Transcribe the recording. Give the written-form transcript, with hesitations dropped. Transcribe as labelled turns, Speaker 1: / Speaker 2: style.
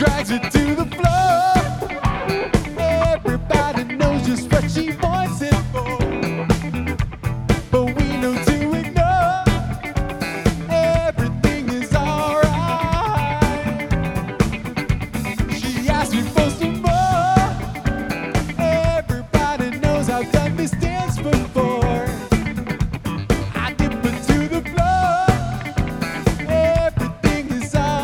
Speaker 1: drags it to the floor. Everybody knows just what she wants it for, but we know to ignore. Everything is alright. She asked me for some more. Everybody knows I've done this.